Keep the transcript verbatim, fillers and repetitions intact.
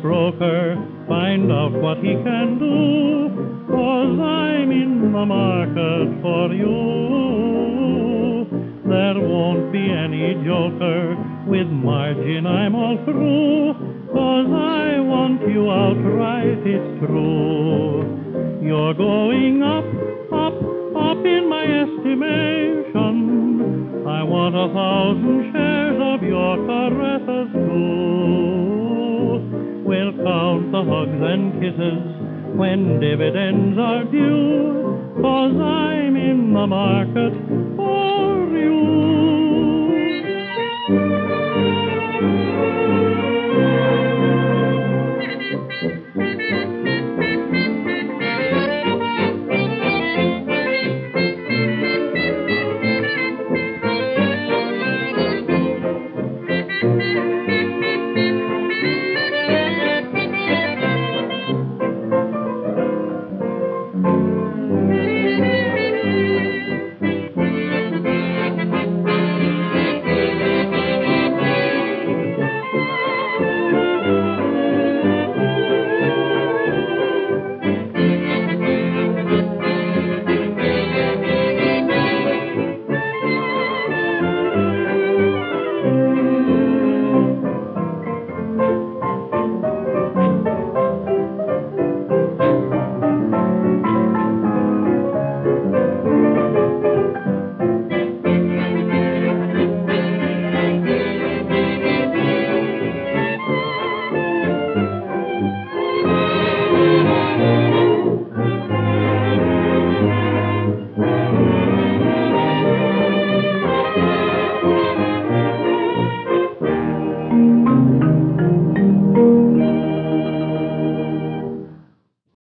broker, find out what he can do, 'cause I'm in the market for you. There won't be any joker, with margin I'm all through, 'cause I want you outright, it's true. You're going up, up, up in my estimation. I want a thousand shares of your caresses too. We'll count the hugs and kisses when dividends are due, 'cause I'm in the market